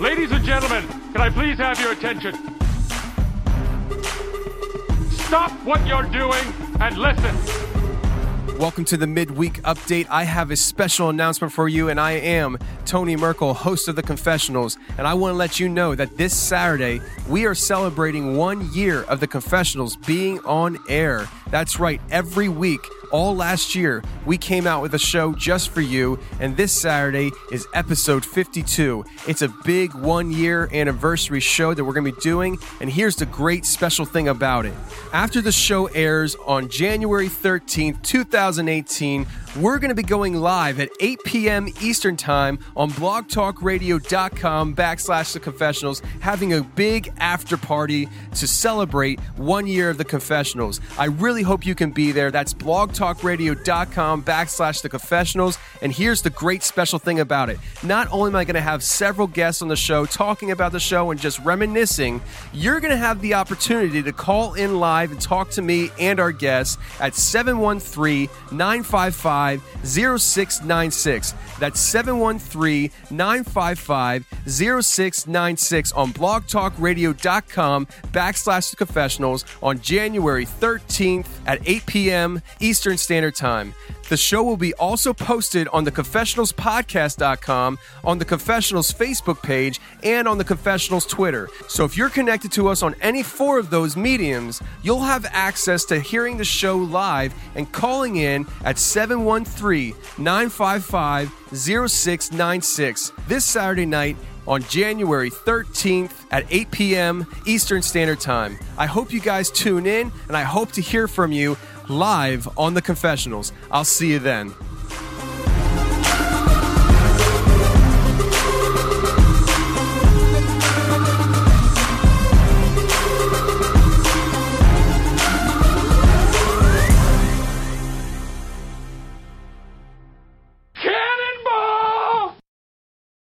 Ladies and gentlemen, can I please have your attention? Stop what you're doing and listen. Welcome to the midweek update. I have a special announcement for you, and I am Tony Merkel, host of The Confessionals, and I want to let you know that this Saturday, we are celebrating 1 year of The Confessionals being on air. That's right, every week, all last year, we came out with a show just for you, and this Saturday is episode 52. It's a big 1 year anniversary show that we're going to be doing, and here's the great special thing about it. After the show airs on January 13th, 2018, we're going to be going live at 8 p.m. Eastern Time on blogtalkradio.com/The Confessionals, having a big after party to celebrate 1 year of The Confessionals. I really hope you can be there. That's blogtalkradio.com/The Confessionals. And here's the great special thing about it. Not only am I going to have several guests on the show talking about the show and just reminiscing, you're going to have the opportunity to call in live and talk to me and our guests at 713-955-0696. That's 713-955-0696 on blogtalkradio.com/The Confessionals on January 13th at 8 p.m. Eastern Standard Time. The show will be also posted on theconfessionalspodcast.com, on the Confessionals Facebook page, and on the Confessionals Twitter. So if you're connected to us on any four of those mediums, you'll have access to hearing the show live and calling in at 713-955-0696 this Saturday night on January 13th at 8 p.m. Eastern Standard Time. I hope you guys tune in, and I hope to hear from you live on The Confessionals. I'll see you then.